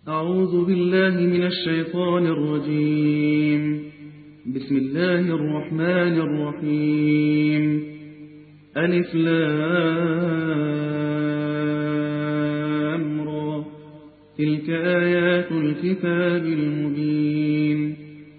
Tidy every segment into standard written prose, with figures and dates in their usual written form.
أعوذ بالله من الشيطان الرجيم. بسم الله الرحمن الرحيم. ألف لام را. تلك آيات الكتاب المبين.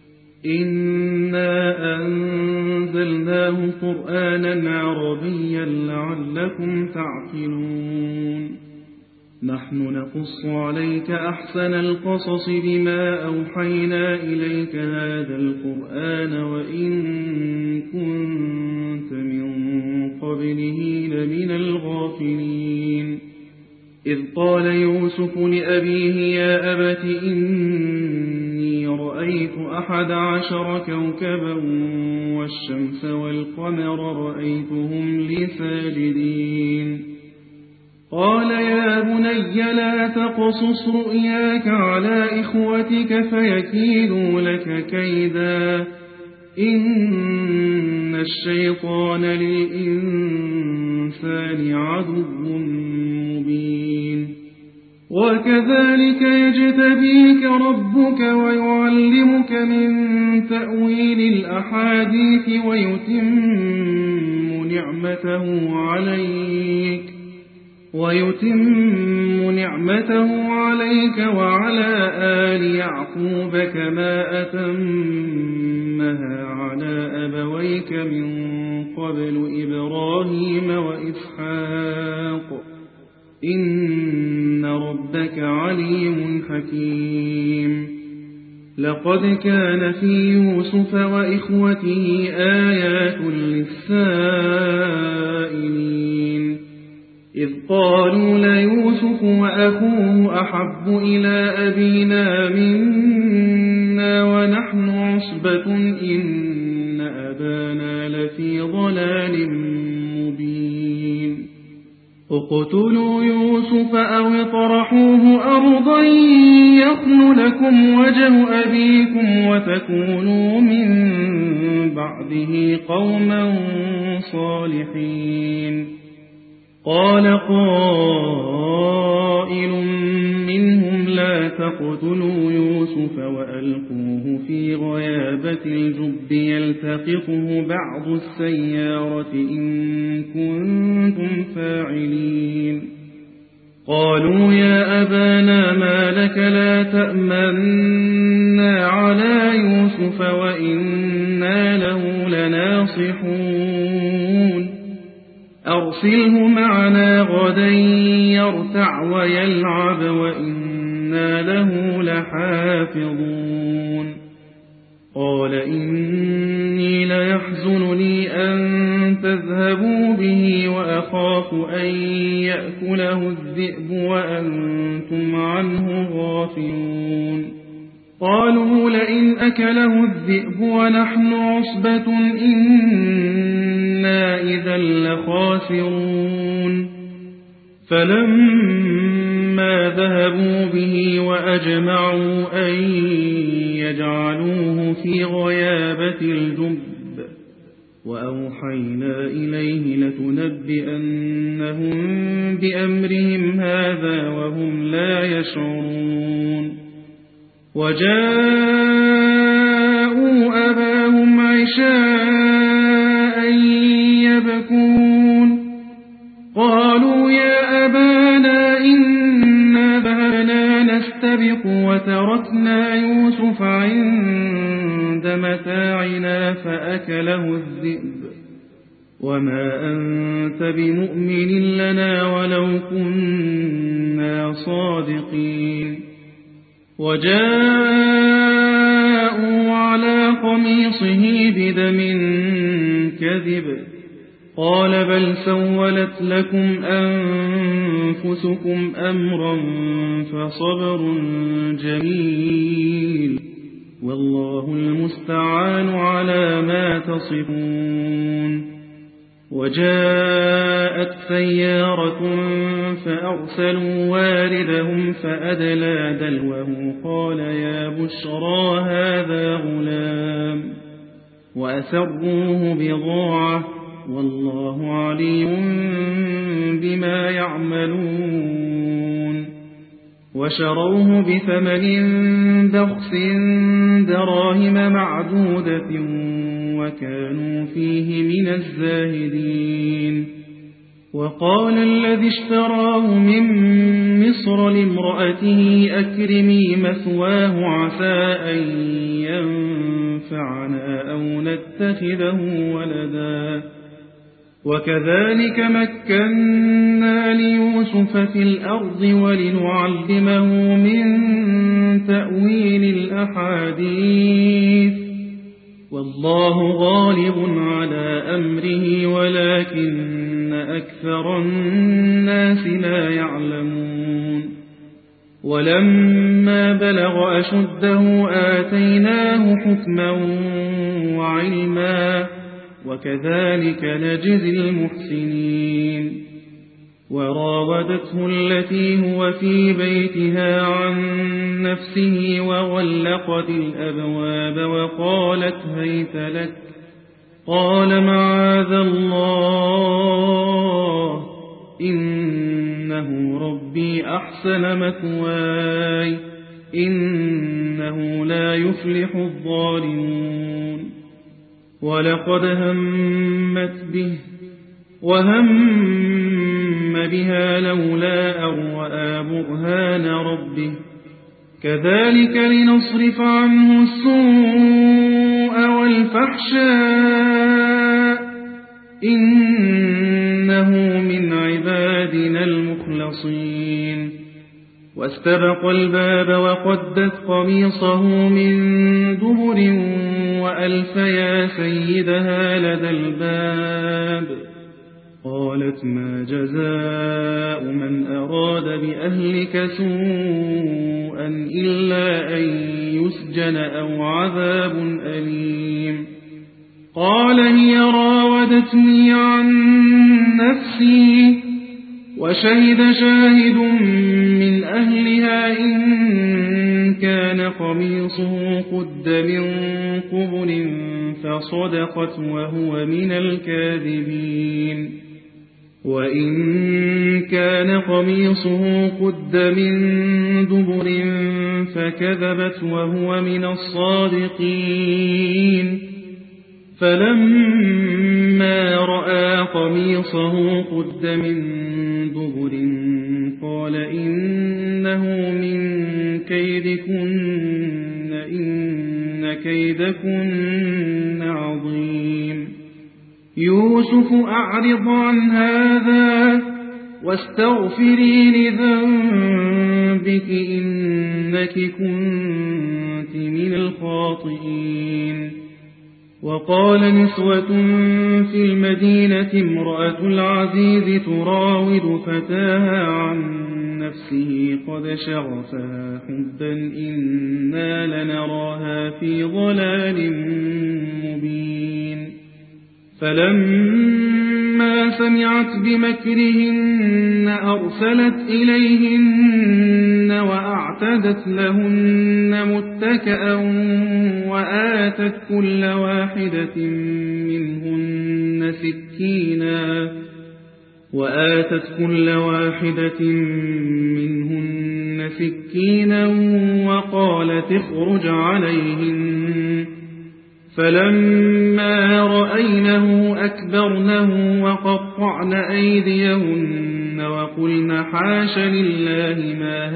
إنا أنزلناه قرآنا عربيا لعلكم تعقلون. نحن نقص عليك أحسن القصص بما أوحينا إليك هذا القرآن وإن كنت من قبله لمن الغافلين. إذ قال يوسف لأبيه يا أبت إني رأيت 11 كوكبا والشمس والقمر رأيتهم لي ساجدين. قال يا بني لا تقصص رؤياك على إخوتك فيكيدوا لك كيدا إن الشيطان للإنسان عدو مبين. وكذلك يجتبيك ربك ويعلمك من تأويل الأحاديث ويتم نعمته عليك وعلى آل يعقوب كما أتمها على أبويك من قبل إبراهيم وإسحاق إن ربك عليم حكيم. لقد كان في يوسف وإخوته آيات للسائلين. إذ قالوا ليوسف وأخوه أحب إلى أبينا منا ونحن عصبة إن أبانا لفي ضلال مبين. اقتلوا يوسف أو اطرحوه أرضا يخل لكم وجه أبيكم وتكونوا من بعده قوما صالحين. قال قائل منهم لا تقتلوا يوسف وألقوه في غيابة الجب يلتقطه بعض السيارة إن كنتم فاعلين. قالوا يا أبانا ما لك لا تأمنا على يوسف وإنا له لناصحون. أرسله معنا غدا يرتع ويلعب وإنا له لحافظون. قال إني ليحزنني أن تذهبوا به وأخاف أن يأكله الذئب وأنتم عنه غافلون. قالوا لئن أكله الذئب ونحن عصبة إنا إذا لخاسرون. فلما ذهبوا به وأجمعوا أن يجعلوه في غيابة الجب وأوحينا إليه لتنبئنهم بأمرهم هذا وهم لا يشعرون. وجاءوا أباهم عشاء يبكون. قالوا يا أبانا إنا ذهبنا نستبق وتركنا يوسف عند متاعنا فأكله الذئب وما أنت بمؤمن لنا ولو كنا صادقين. وجاءوا على قميصه بدم كذب قال بل سولت لكم أنفسكم أمرا فصبر جميل والله المستعان على ما تصفون. وجاءت سيارة فأرسلوا واردهم فأدلى دلوه قال يا بشرى هذا غلام وأسروه بضاعة والله عليم بما يعملون. وشروه بثمن بخس دراهم معدودة وكانوا فيه من الزاهدين. وقال الذي اشتراه من مصر لامرأته أكرمي مثواه عسى أن ينفعنا أو نتخذه ولدا. وكذلك مكنا ليوسف في الأرض ولنعلمه من تأويل الأحاديث والله غالب على أمره ولكن أكثر الناس لا يعلمون. ولما بلغ أشده آتيناه حكما وعلما وكذلك نجزي المحسنين. وراودته التي هو في بيتها عن نفسه وغلقت الأبواب وقالت هيت لك قال معاذ الله إنه ربي أحسن مثواي إنه لا يفلح الظالمون. ولقد همت به وهم بها لولا أن رأى برهان ربه كذلك لنصرف عنه السوء والفحشاء إنه من عبادنا المخلصين. واستبق الباب وقدت قميصه من دبر وألف يا سيدها لدى الباب. قالت ما جزاء من أراد بأهلك سوءا إلا أن يسجن أو عذاب أليم. قال هي راودتني عن نفسي وشهد شاهد من أهلها إن كان قميصه قد من قبل فصدقت وهو من الكاذبين وإن كان قميصه قد من دبر فكذبت وهو من الصادقين. فلما رأى قميصه قد من دبر قال إنه من كيدكن إن كيدكن عظيم. يوسف أعرض عن هذا واستغفري لذنبك إنك كنت من الخاطئين. وقال نسوة في المدينة امرأة العزيز تراود فتاها عن نفسه قد شغفها حبا إنا لنراها في ضلال مبين. فلما سمعت بمكرهن أرسلت إليهن وأعتدت لهن متكأ وآتت كل واحدة منهن سكينا وقالت اخرج عليهن. فلما رأينه أكبرنه وقطعن أيديهن وقلن حاش لله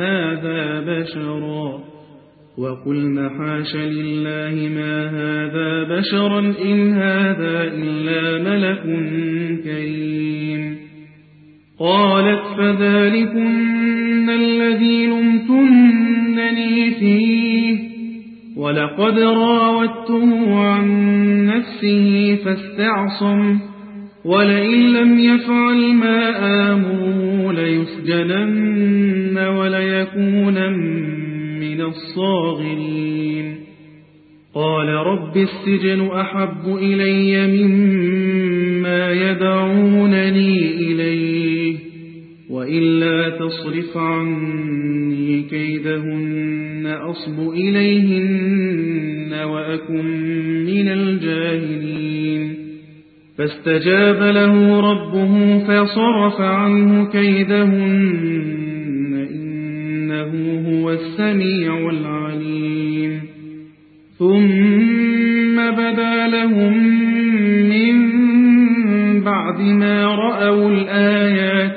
ما هذا بشرا إن هذا إلا ملك كريم. قالت فذلكن الذي لمتنني فيه ولقد راودته عن نفسه فاستعصم ولئن لم يفعل ما آمره ليسجنن وليكونن من الصاغرين. قال رب السجن أحب إلي مما يدعونني إليه وإلا تصرف عني كيدهن أصب إليهن وأكن من الجاهلين. فاستجاب له ربه فصرف عنه كيدهن إنه هو السميع العليم ثم بدا لهم من بعد ما رأوا الآيات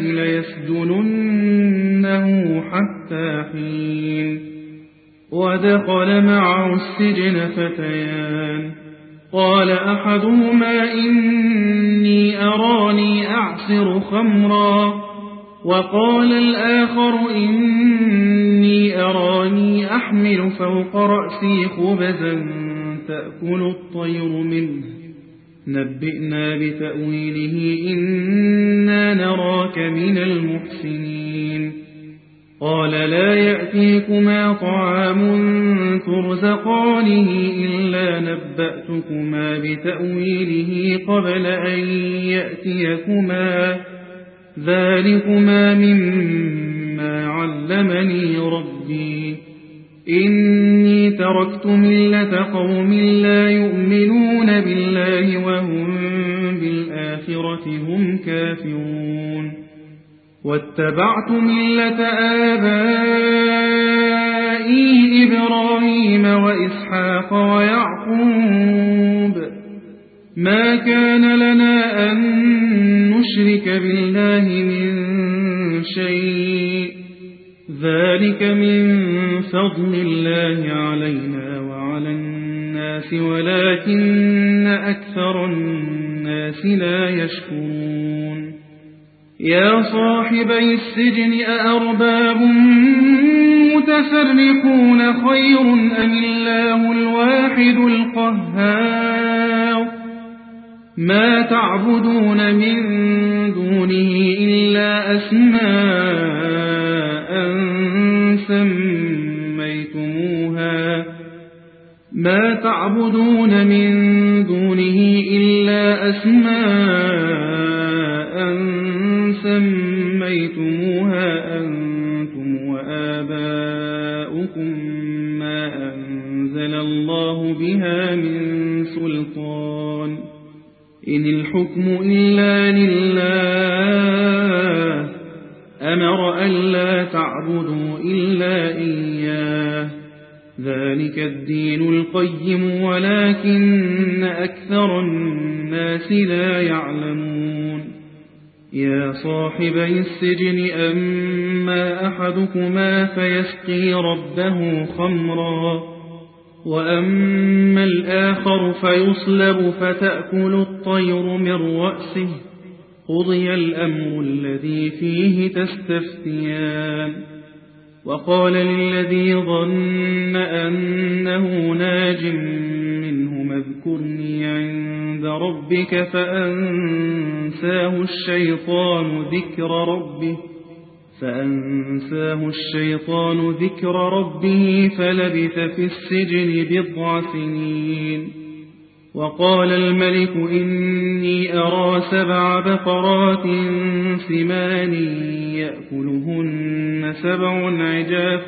ليسجننه حتى حين ودخل معه السجن فتيان قال أحدهما إني أراني أعصر خمرا وقال الآخر إني أراني أحمل فوق رأسي خبزا تأكل الطير منه نبئنا بتأويله إنا نراك من المحسنين قال لا يأتيكما طعام ترزقانه إلا نبأتكما بتأويله قبل أن يأتيكما ذلكما مما علمني ربي إني تركت ملة قوم لا يؤمنون بالله وهم بالآخرة هم كافرون واتبعت ملة آبائي إبراهيم وإسحاق ويعقوب ما كان لنا أن نشرك بالله من شيء ذلك من فضل الله علينا وعلى الناس ولكن أكثر الناس لا يشكرون يا صاحبي السجن أأرباب متفرقون خير أم الله الواحد القهار ما تعبدون من دونه إلا أسماء سميتموها أنتم وآباؤكم ما أنزل الله بها من سلطان إن الحكم إلا لله أمر ألا تعبدوا إلا إياه ذلك الدين القيم ولكن أكثر الناس لا يعلمون يا صاحبي السجن أما أحدكما فيسقي ربه خمرا وأما الآخر فيصلب فتأكل الطير من رأسه قضي الأمر الذي فيه تستفتيان وقال للذي ظن أنه ناج منهما اذكرني عند ربك فأنساه الشيطان ذكر ربه فلبث في السجن 9 سنين وقال الملك إني أرى 7 بقرات سمان يأكلهن 7 عجاف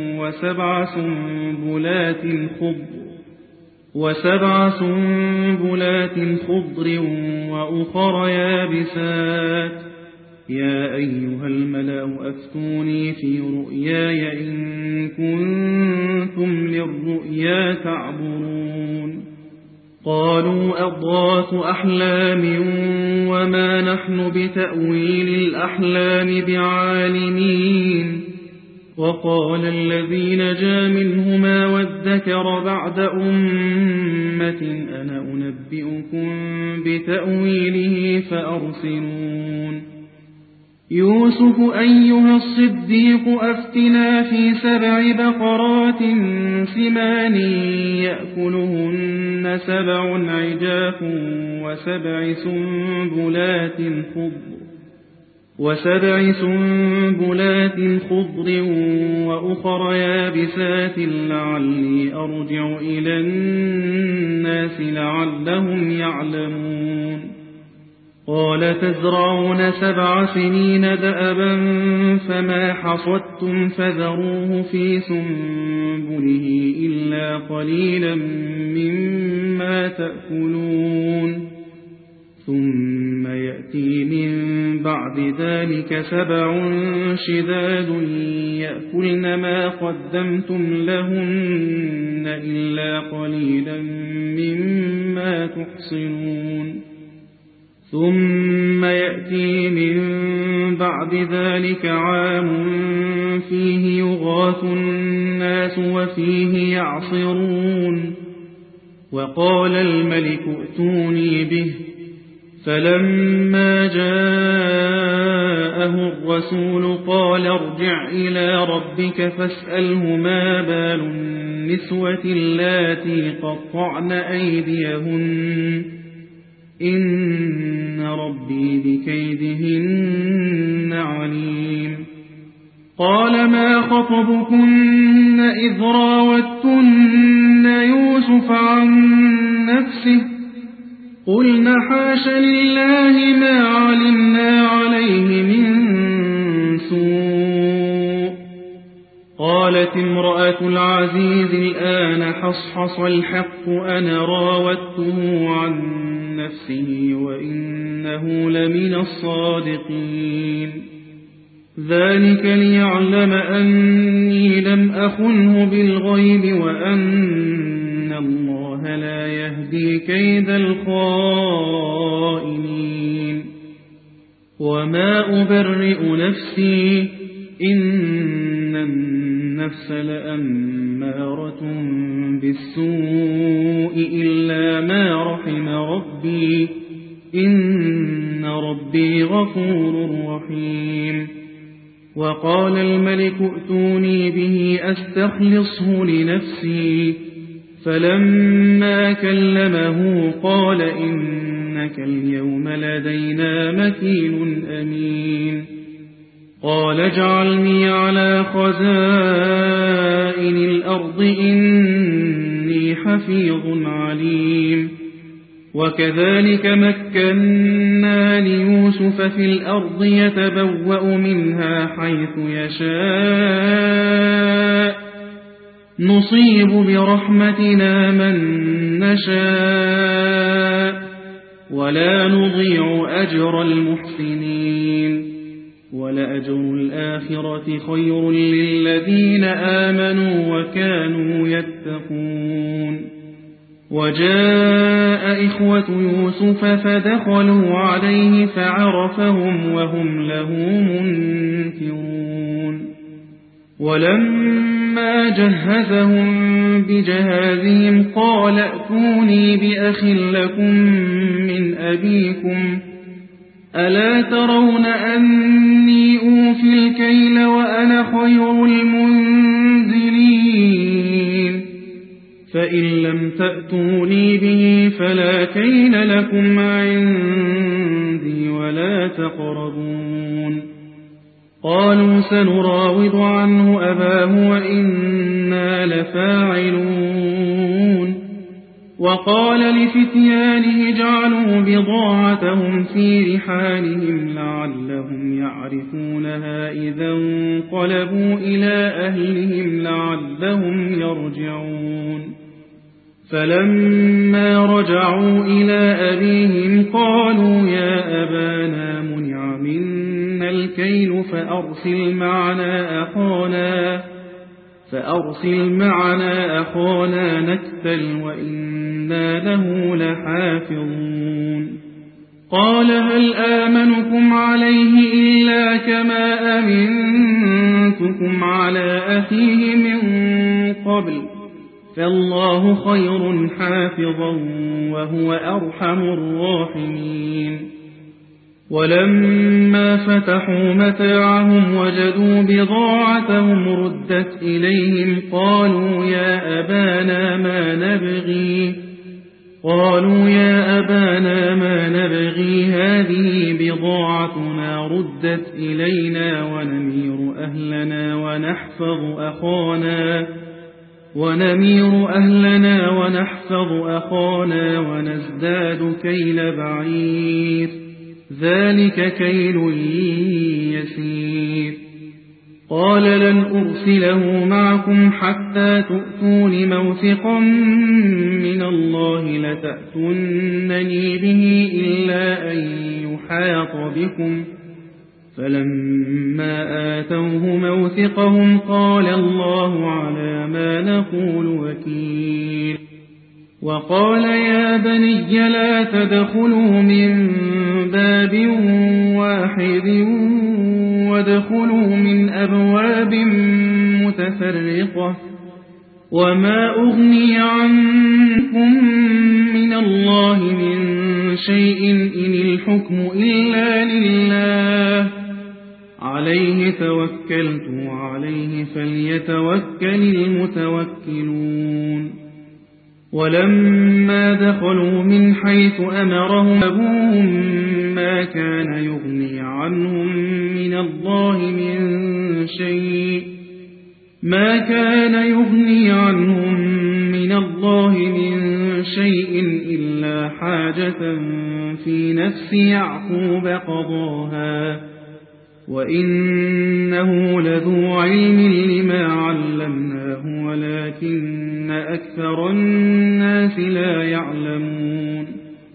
و7 سنبلات خضر وأخر يابسات يا أيها الملأ أفتوني في رؤياي إن كنتم للرؤيا تعبرون قالوا أضغاث أحلام وما نحن بتأويل الأحلام بعالمين وقال الذي نجا منهما وادكر بعد أمة أنا أنبئكم بتأويله فأرسلون يوسف أيها الصديق أفتنا في 7 بقرات سمان يأكلهن 7 عجاف و7 سنبلات خضر وأخر يابسات لعلي أرجع إلى الناس لعلهم يعلمون قال تزرعون 7 سنين دأبا فما حصدتم فذروه في سنبله إلا قليلا مما تأكلون ثم يأتي من بعد ذلك 7 شداد يأكلن ما قدمتم لهن إلا قليلا مما تحصنون ثم يأتي من بعد ذلك عام فيه يغاث الناس وفيه يعصرون وقال الملك ائتوني به فلما جاءه الرسول قال ارجع إلى ربك فاسأله ما بال النسوة اللاتي قطعن أيديهن إن ربي بكيدهن عليم قال ما خطبكن إذ راوتن يوسف عن نفسه قلنا حاش لله ما علمنا عليه من سوء قالت امرأة العزيز الآن حصحص الحق أنا راودته عن نفسه وإنه لمن الصادقين ذلك ليعلم أني لم أخنه بالغيب وأن الله لا يهدي كيد الخائنين وما أبرئ نفسي إن النفس لأمارة بالسوء إلا ما رحم ربي إن ربي غفور رحيم وقال الملك ائتوني به أستخلصه لنفسي فلما كلمه قال إنك اليوم لدينا مكين أمين قال اجعلني على خزائن الأرض إني حفيظ عليم وكذلك مكنا ليوسف في الأرض يتبوأ منها حيث يشاء نصيب برحمتنا من نشاء ولا نضيع أجر المحسنين ولأجر الآخرة خير للذين آمنوا وكانوا يتقون وجاء إخوة يوسف فدخلوا عليه فعرفهم وهم له منكرون ولما جهزهم بجهازهم قال ائتوني بأخ لكم من أبيكم ألا ترون أني أوفي الكيل وأنا خير المنزلين فإن لم تأتوني به فلا كيل لكم عندي ولا تقربون قالوا سنراود عنه أباه وإنا لفاعلون وقال لفتيانه اجعلوا بضاعتهم في رحالهم لعلهم يعرفونها إذا انقلبوا إلى أهلهم لعلهم يرجعون فلما رجعوا إلى أبيهم قالوا يا أبانا منع منا الكيل فأرسل معنا أخانا نكتل وإنا له لحافظون قال هل آمنكم عليه إلا كما أمنتكم على أخيه من قبل فالله خير حافظا وهو أرحم الراحمين ولما فتحوا متاعهم وجدوا بضاعتهم ردت إليهم قالوا يا أبانا ما نبغي هذه بضاعتنا ردت إلينا ونمير أهلنا ونحفظ أخانا ونزداد كيل بعير ذلك كيل يسير قال لن أرسله معكم حتى تؤتون موثقا من الله لتأتونني به إلا أن يحاط بكم فلما آتوه موثقهم قال الله على ما نقول وكيل. وقال يا بني لا تدخلوا من باب واحد وادخلوا من أبواب متفرقة وما أغني عنكم من الله من شيء إن الحكم إلا لله عليه توكلت وعليه فليتوكل المتوكلون. ولما دخلوا من حيث أمرهم أبوهم ما كان يغني عنهم من الله من شيء إلا حاجة في نفس يعقوب قضاها وإنه لذو علم لما علمناه ولكن أكثر الناس لا يعلمون.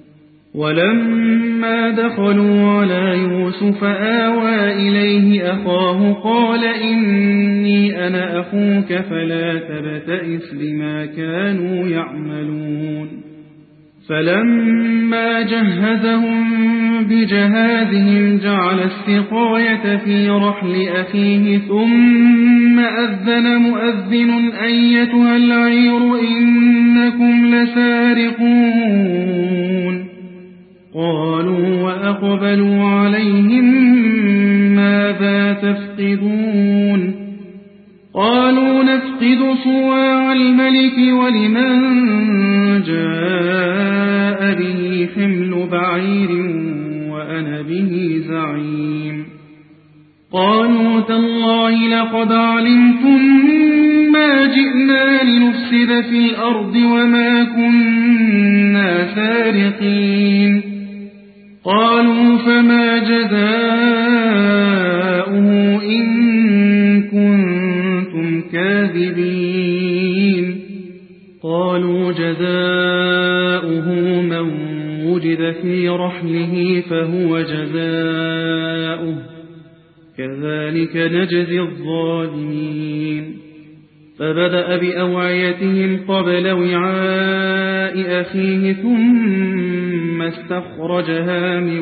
ولما دخلوا على يوسف آوى إليه أخاه قال إني أنا أخوك فلا تبتئس بما كانوا يعملون. فلما جهزهم بجهازهم جعل السقاية في رحل أخيه ثم أذن مؤذن أيتها العير إنكم لسارقون. قالوا وأقبلوا عليهم ماذا تفقدون؟ قالوا نفقد صواع الملك ولمن جاء به حمل بعير وأنا به زعيم. قالوا تالله لقد علمتم ما جئنا لنفسد في الأرض وما كنا سارقين. قالوا فما جزاؤه إن كنتم كاذبين؟ قالوا جزاؤه من وجد في رحله فهو جزاؤه كذلك نجزي الظالمين. فبدأ بأوعيتهم قبل وعاء أخيه ثم استخرجها من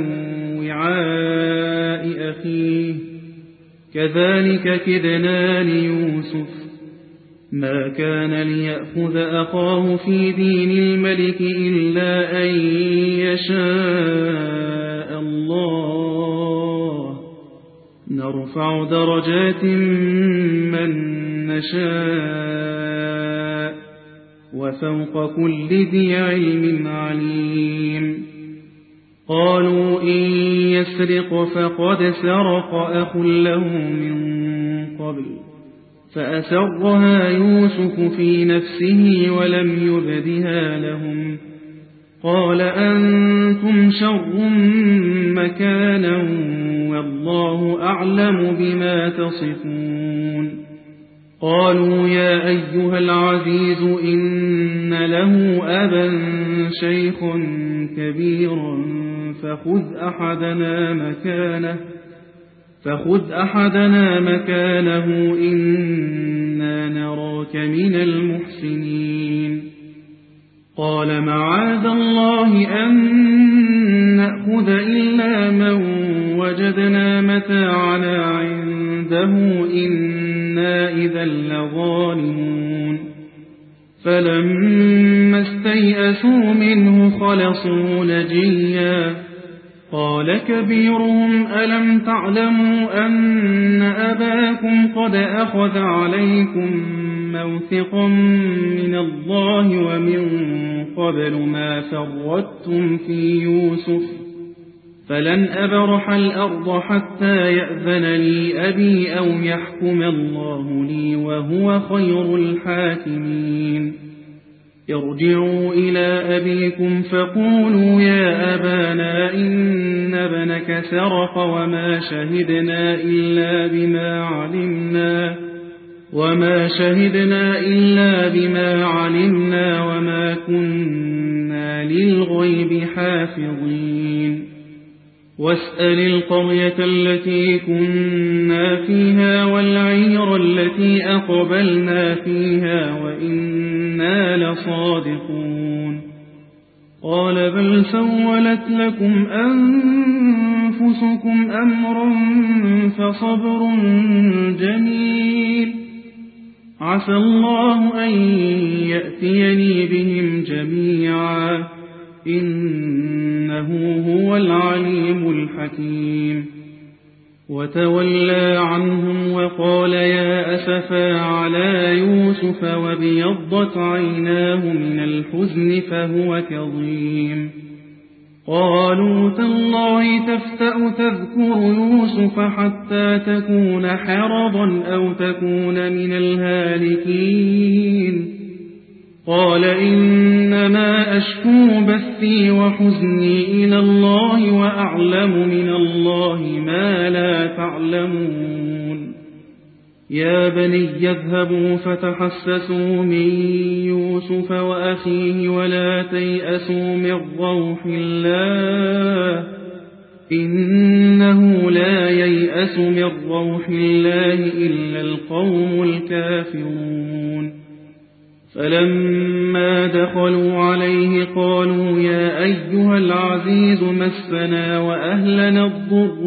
وعاء أخيه كذلك كدنا ليوسف. ما كان ليأخذ أخاه في دين الملك إلا أن يشاء الله نرفع درجات من نشاء وفوق كل ذي علم عليم. قالوا إن يسرق فقد سرق أخ له من قبل فأسرها يوسف في نفسه ولم يبدها لهم. قال أنتم شر مكانا والله أعلم بما تصفون. قالوا يا أيها العزيز إن له أبا شيخا كبيرا فخذ أحدنا مكانه إنا نراك من المحسنين. قال معاذ الله أن نأخذ إلا من وجدنا متاعنا عنده إنا إذا لظالمون. فلما استيئسوا منه خلصوا نجيا. قال كبيرهم ألم تعلموا أن أباكم قد أخذ عليكم موثقا من الله ومن قبل ما فرطتم في يوسف فلن أبرح الأرض حتى يأذن لي أبي أو يحكم الله لي وهو خير الحاكمين. ارجعوا إلى أبيكم فقولوا يا أبانا إن ابنك سرق وما شهدنا إلا بما علمنا وما كنا للغيب حافظين. واسأل القرية التي كنا فيها والعير التي أقبلنا فيها وإنا لصادقون قال بل سولت لكم أنفسكم أمرا فصبر جميل عسى الله أن يأتيني بهم جميعا إنه هو العليم الحكيم وتولى عنهم وقال يا أسفا على يوسف وابيضت عيناه من الحزن فهو كظيم قالوا تالله تفتأ تذكر يوسف حتى تكون حرضا أو تكون من الهالكين قال إنما أشكو بثي وحزني إلى الله وأعلم من الله ما لا تعلمون يا بني يذهبوا فتحسسوا من يوسف وأخيه ولا تيأسوا من روح الله إنه لا ييأس من روح الله إلا القوم الكافرون فلما دخلوا عليه قالوا يا أيها العزيز مسنا وأهلنا الضر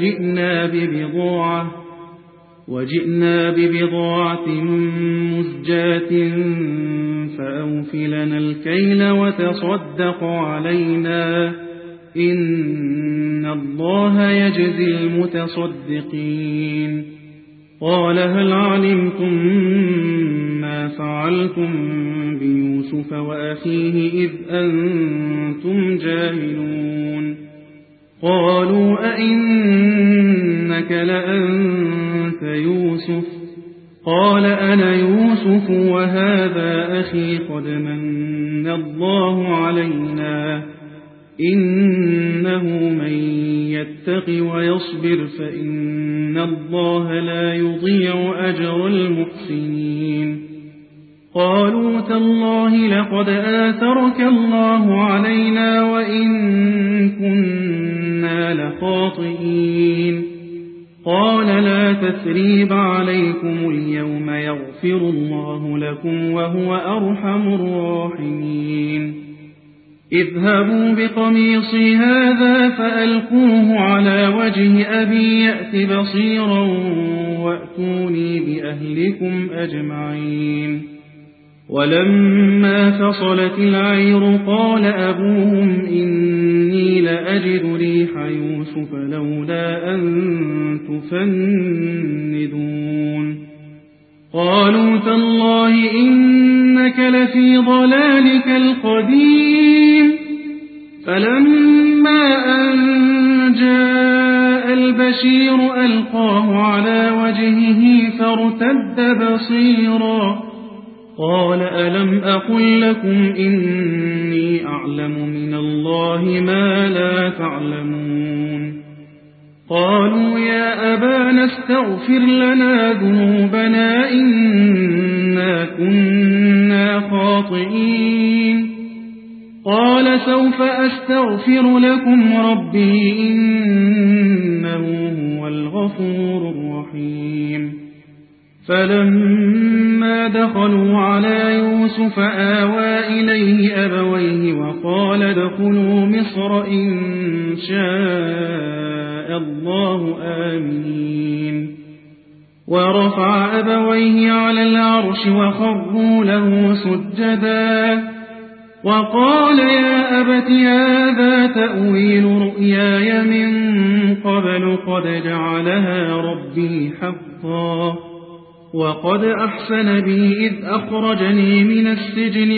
وجئنا ببضاعة مزجاة فأوفلنا الكيل وتصدق علينا إن الله يجزي المتصدقين قال هل علمتم ما فعلتم بيوسف وأخيه إذ أنتم جاهلون قالوا أئنك لأنت يوسف قال أنا يوسف وهذا أخي قد من الله علينا إنه من يتق ويصبر فإن الله لا يضيع أجر المحسنين قالوا تالله لقد آثرك الله علينا وإن كنا لخاطئين قال لا تثريب عليكم اليوم يغفر الله لكم وهو أرحم الراحمين اذهبوا بقميصي هذا فألقوه على وجه أبي يأت بصيرا وأتوني بأهلكم أجمعين ولما فصلت العير قال أبوهم إني لأجد ريح يوسف لولا أن تفندون قالوا تالله إنك لفي ضلالك القديم فلما أن جاء البشير ألقاه على وجهه فارتد بصيرا قال ألم أقل لكم إني أعلم من الله ما لا تعلمون قالوا يا أبانا استغفر لنا ذنوبنا إنا كنا خاطئين قال سوف أستغفر لكم ربي إنه هو الغفور الرحيم فلما دخلوا على يوسف آوى إليه أبويه وقال ادخلوا مصر إن شاء الله آمين ورفع أبويه على العرش وخروا له سجدا وقال يا أبت هذا تأويل رؤياي من قبل قد جعلها ربي حقا وقد أحسن بي إذ أخرجني من السجن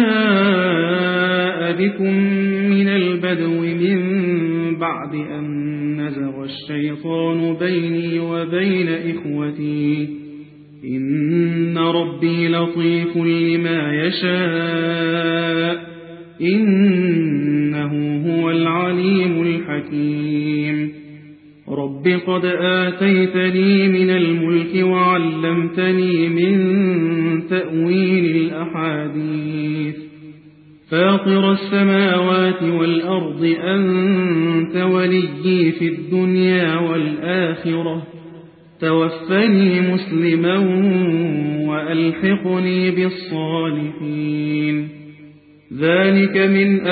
وجاء بكم من البدو من بعد أن نزغ الشيطان بيني وبين إخوتي إن ربي لطيف لما يشاء إنه هو العليم الحكيم رب قد آتيتني من الملك وعلمتني من تأويل الأحاديث فاطر السماوات والأرض أنت وليي في الدنيا والآخرة توفني مسلما وألحقني بالصالحين ذلك من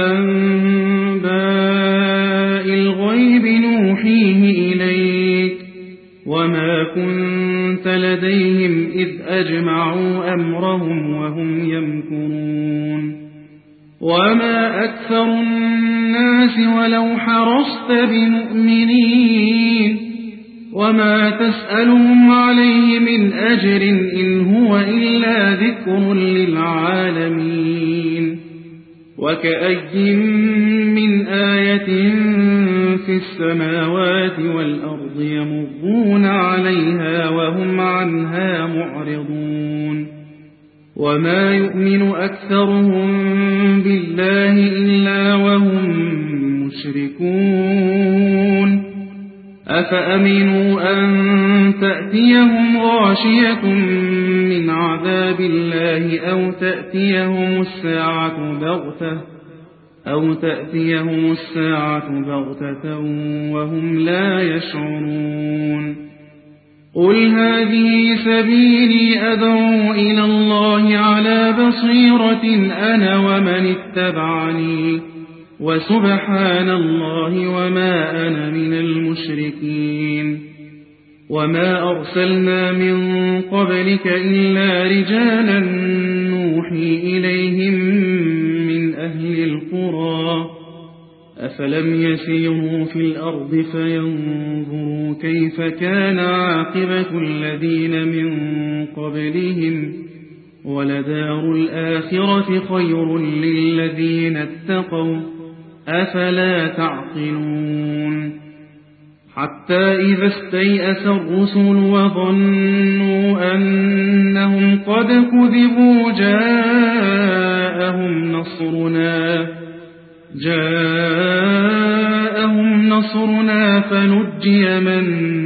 أنباء الغيب نوحيه إليك وما كنت لديهم إذ أجمعوا أمرهم وهم يمكرون وما أكثر الناس ولو حرصت بمؤمنين وما تسألهم عليه من أجر إن هو إلا ذكر للعالمين وكأي من آية في السماوات والأرض يمرون عليها وهم عنها معرضون وما يؤمن أكثرهم بالله إلا وهم مشركون أفأمنوا أن تأتيهم غاشية من عذاب الله أو تأتيهم الساعة بغتة وهم لا يشعرون قل هذه سبيلي أدعو إلى الله على بصيرة أنا ومن اتبعني وسبحان الله وما أنا من المشركين وما أرسلنا من قبلك إلا رجالا نوحي إليهم من أهل القرى أفلم يسيروا في الأرض فينظروا كيف كان عاقبة الذين من قبلهم ولدار الآخرة خير للذين اتقوا أفلا تعقلون حتى إذا استيأس الرسل وظنوا أنهم قد كذبوا جاءهم نصرنا فنجي من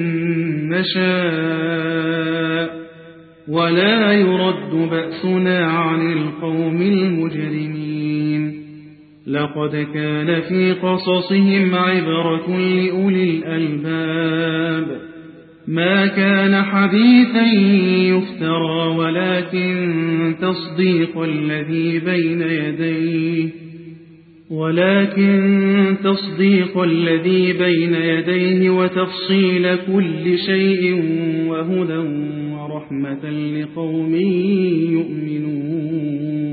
نشاء ولا يرد بأسنا عن القوم المجرمين لقد كان في قصصهم عبرة لأولي الألباب ما كان حديثا يفترى ولكن تصديق الذي بين يديه وتفصيل كل شيء وهدى ورحمة لقوم يؤمنون